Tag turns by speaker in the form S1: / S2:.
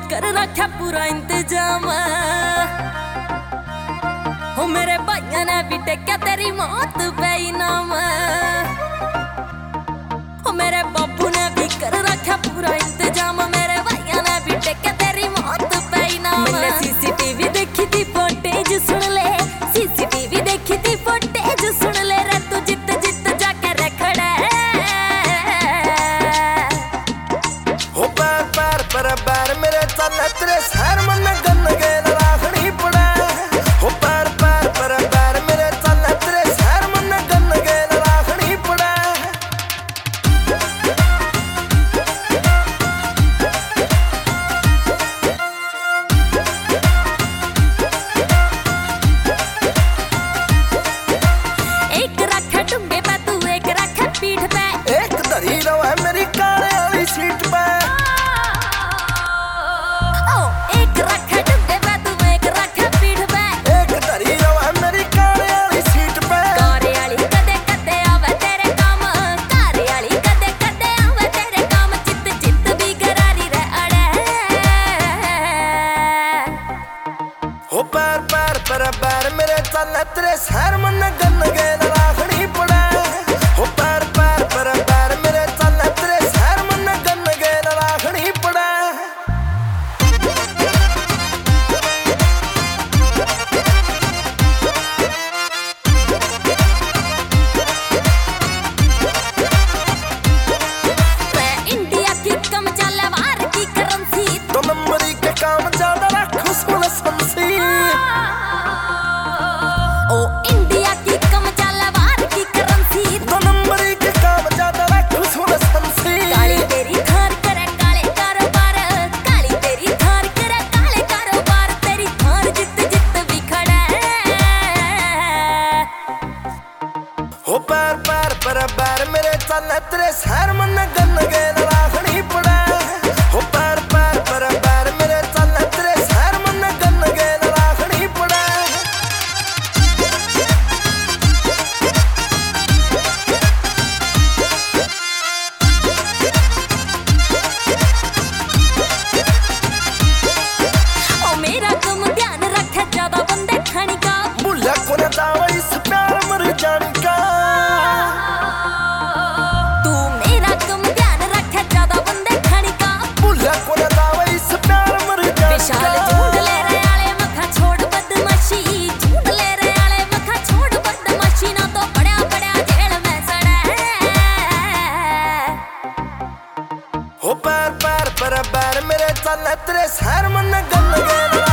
S1: कर रखा पूरा इंतजाम। हो मेरे भाइयों ने भी टेक्या तेरी मौत पे इनाम। हो मेरे बाबू ने भी कर रखा पूरा इंतजाम। मेरे भाइयों ने भी टेक्या तेरी मौत पे इनाम। मैंने सीसीटीवी देखी थी फुटेज सुन ले, सीसीटीवी देखी थी फुटेज सुन ले रे। तू जित जित जाके रखड़ा
S2: हो पैर पैर पर पैर मेरे चल तेरे शहर मन गन गेल राखनी पड़ा। हो पैर पैर पर पैर मेरे चल तेरे शहर मन गन गेल राखनी पड़ा।
S1: एक रखा डूंगे पे तू एक रखा पीठ पे,
S2: एक धरी रवा मेरी काले वाली सीट पे।
S1: ओ एक रखा डूंगे पे तू एक रखा पीठ पे,
S2: एक धरी रवा मेरी काले वाली सीट पे।
S1: कारे वाली कदे कदे आवे तेरे काम, कारे वाली कदे कदे आवे तेरे काम। चित चित भी करारी रे अड़े।
S2: हो पैर पैर पर पैर मेरे चल तेरे शहर मन गन गेल राखनी पड़ा। हो पैर पैर पर पैर मेरे चल तेरे शहर मन गन गेल राखनी पड़ा।
S1: वे इंडिया की कम चले बाहर की करेंसी,
S2: दो नंबरी के काम ज्यादा रखो सुन संसी।
S1: ओ इंडिया की कम चले बाहर की करेंसी।
S2: दो नंबरी के काम ज्यादा रखो सुन संसी।
S1: काली तेरी थार करे काले कारोबार, काली तेरी थार करे काले कारोबार। तेरी थार जित जित भी खड़ा है।
S2: हो पैर पैर पर पैर मेरे चल तेरे शहर मन गन गेल राखनी पड़ा। हो पैर पैर पर पैर मेरे चल तेरे शहर मन गन गेल राखनी पड़ा।
S1: ओ मेरा तुम ध्यान रखे ज्यादा बंदे खानी का।
S2: भूला को न जावा इस प्यार मर जाने का।
S1: तू मेरा तुम ध्यान रखे ज्यादा बंदे खानी का।
S2: भूला को न जावा इस प्यार मर जाने
S1: विशाल
S2: का।
S1: झूठ ले रहे आले मखा छोड़ बदमाशी, झूठ ले रहे आले मखा छोड़ बदमाशी। ना तो पड़ा पड़ा जेल में सड़ा है।
S2: हो पैर पैर पर पैर मेरे चल तेरे शहर मन गन गेल